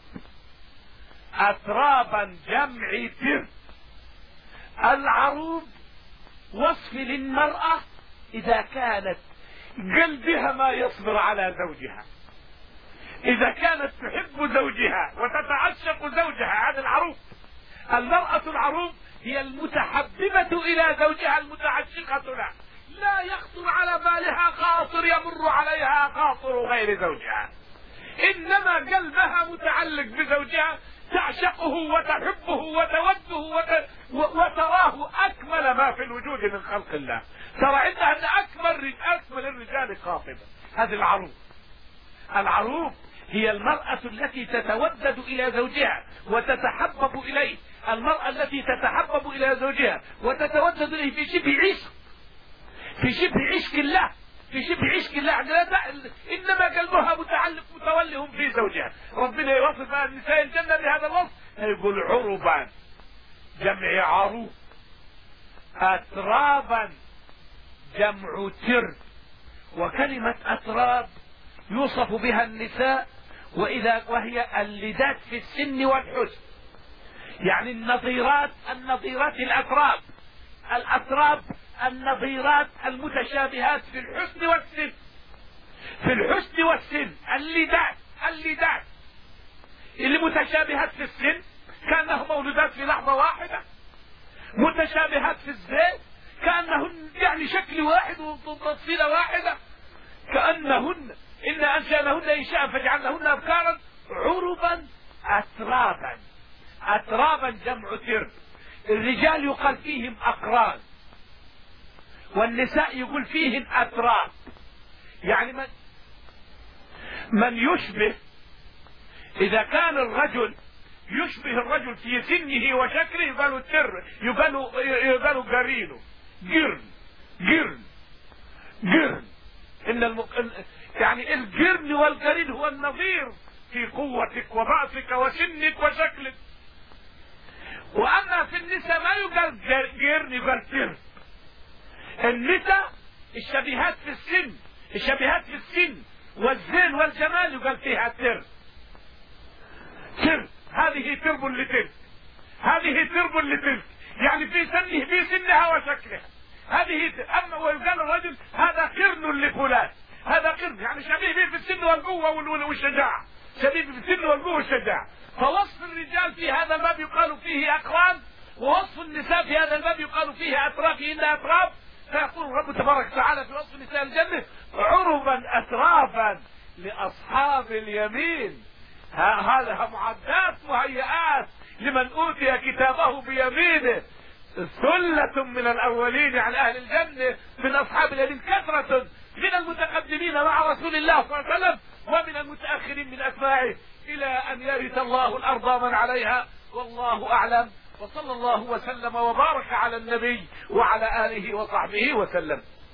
أترابا جمع ترب. العروب وصف للمرأة إذا كانت قلبها ما يصبر على زوجها، إذا كانت تحب زوجها وتتعشق زوجها، هذا العروب. المرأة العروب هي المتحببة إلى زوجها المتعشقة له، لا يخطر على بالها خاطر يمر عليها خاطر غير زوجها، إنما قلبها متعلق بزوجها، تعشقه وتحبه وتوده وت... وتراه أكمل ما في الوجود من خلق الله، ترى عندها أن أكمل أكمل الرجال خاطبا. هذه العروب. العروب هي المرأة التي تتودد إلى زوجها وتتحبب إليه، المرأة التي تتحبب إلى زوجها وتتودد إليه في شبه عشق، في شبه عشق الله، في شبه عشق الله، إنما قلبها متعلق متوله في زوجها. ربنا يوصف النساء الجنة بهذا الوصف، يقول عربا جمع عروب، أترابا جمع ترب. وكلمة أتراب يوصف بها النساء وإذا وهي اللذات في السن والحسن، يعني النظيرات، النظيرات الأتراب، الأتراب النظيرات المتشابهات في الحسن والسن، في الحسن والسن اللذات، اللذات اللي متشابهات في السن كأنهم مولودات في لحظة واحدة، متشابهات في الزيت كأنهن يعني شكل واحد وتفصيلة واحدة، كأنهن إن أنشأنهن إنشاء فجعلنهن أبكارا عربا أترابا. أترابا جمع ترب. الرجال يقال فيهم أقران والنساء يقول فيهن أتراب، يعني من من يشبه، إذا كان الرجل يشبه الرجل في سنه وشكله يقالوا التر، يقالوا يقالوا قرينه، قرن قرن قرن. إن الم... يعني القرن والقرين هو النظير في قوتك وضعفك وسنك وشكلك. وأما في النساء ما يقال قرن، يقال تر. النساء الشبيهات في السن، الشبيهات في السن والزين والجمال يقال فيها تر. تر هذه ترب لتلك، هذه ترب لتلك، يعني في سنه في سنها وشكلها هذه. أما ويقال الرجل هذا قرن لفلان، هذا قرن يعني شبيه به في السن والقوة والشجاعة، شبيه في السن والقوة والشجاعة. فوصف الرجال في هذا الباب يقال فيه أقران، ووصف النساء في هذا الباب يقال فيه أتراف، إنها أتراف. فيقول الرب تبارك وتعالى في وصف نساء الجنة عربا أترافا لأصحاب اليمين. هذا معدات مهيئات لمن أوتي كتابه بيمينه، ثلة من الأولين عن أهل الجنة من أصحاب اليمين، كثرة من المتقدمين مع رسول الله صلى الله عليه وسلم ومن المتأخرين من أتباعه إلى أن يرث الله الأرض من عليها. والله أعلم، وصلى الله وسلم وبارك على النبي وعلى آله وصحبه وسلم.